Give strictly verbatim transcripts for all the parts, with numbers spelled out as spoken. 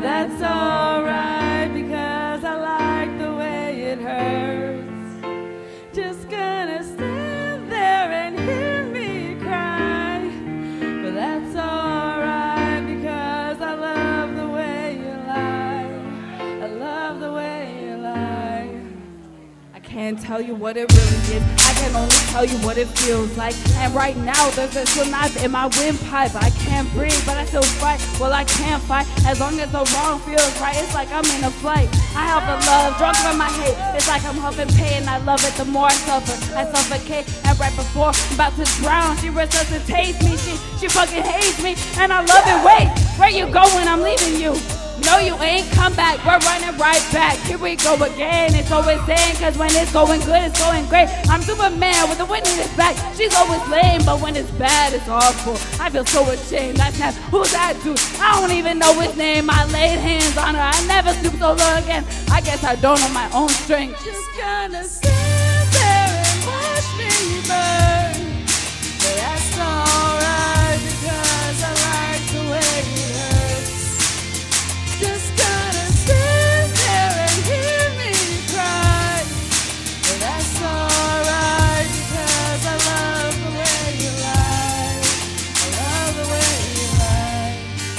that's alright because I like the way it hurts. Just gonna stand there and hear me cry, but that's alright because I love the way you lie. I love the way you lie. I can't tell you what it really is. I can only tell you what it feels like. And right now there's a still knife in my windpipe. I can't breathe, but I still fight. Well, I can't fight as long as the wrong feels right. It's like I'm in a flight. I have the love drunk from my hate. It's like I'm huffing pain. I love it the more I suffer. I suffocate, and right before I'm about to drown, she resuscitates me. She she fucking hates me, and I love it. Wait, where you going? I'm leaving you. No, you ain't come back. We're running right back. Here we go again. It's always saying, cause when it's going good, it's going great. I'm Superman with the wind in his back. She's always lame, but when it's bad, it's awful. I feel so ashamed. I snap. Who's that dude? I don't even know his name. I laid hands on her. I never stoop so low again. I guess I don't know my own strength. Just gonna stand there and watch me burn. But that's alright because I like the way it hurts. Just gonna stand there and hear me cry. But that's alright because I love the way you lie. I love the way you lie.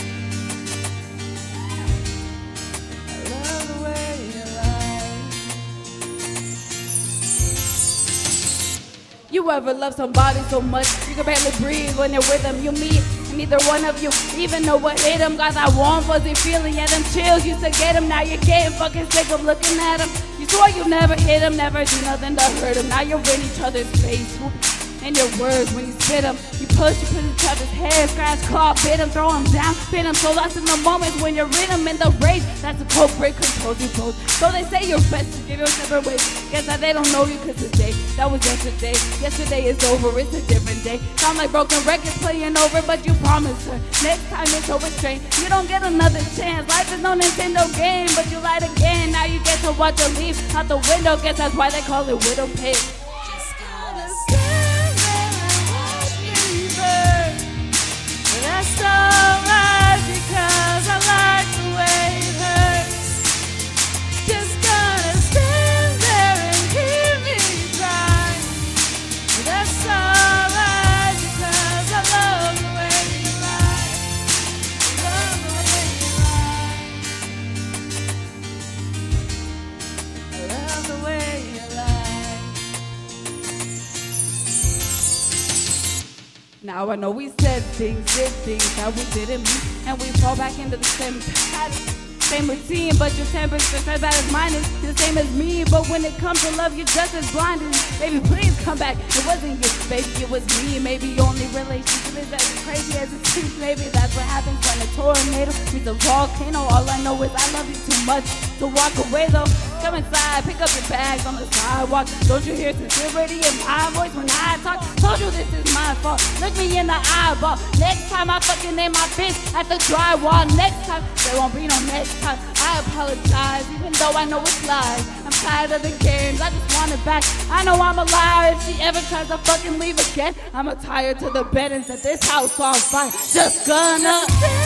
I love the way you lie. You ever love somebody so much you can barely breathe when you're with them? You meet neither one of you even know what hit him. Got that warm fuzzy feeling, yeah, them chills used to get him. Now you're getting fucking sick of looking at him. You swore you never hit him, never do nothing to hurt him. Now you're in each other's face, and your words when you spit him. You push, you put each other's hair, scratch, claw, bit him, throw him down, spin him. So lost in the moments when you're in him in the rage. That's a culprit, controls you both. So they say you're best to give your separate ways. Guess that they don't know you cause today, that was yesterday. Yesterday is over, it's a different day. Sound like broken records playing over, but you promised her next time it's over straight. You don't get another chance. Life is no Nintendo game, but you lied again. Now you get to watch her leave out the window. Guess that's why they call it widow pig. That's alright because I like the way it hurts. Just gonna stand there and hear me cry. That's alright because I love the way you lie. I love the way you lie. I love the way you lie. Now I know we said things, did things that we didn't mean, and we fall back into the same pattern, same routine. But your temper's just as bad as mine is, you're the same as me. But when it comes to love, you're just as blinded. Baby, please come back. It wasn't you, baby, it was me. Maybe your only relationship is as crazy as it seems. Maybe that's what happens when a tornado meets a volcano. All I know is I love you too much to walk away though. Come inside, pick up your bags on the sidewalk. Don't you hear sincerity in my voice when I talk? Told you this is my fault. Look me in the eyeball. Next time I fucking name my bitch at the drywall. Next time, there won't be no next time. I apologize, even though I know it's lies. I'm tired of the games, I just want it back. I know I'm a liar. If she ever tries to fucking leave again, I'ma tie her to the bed and set this house on fire. Just gonna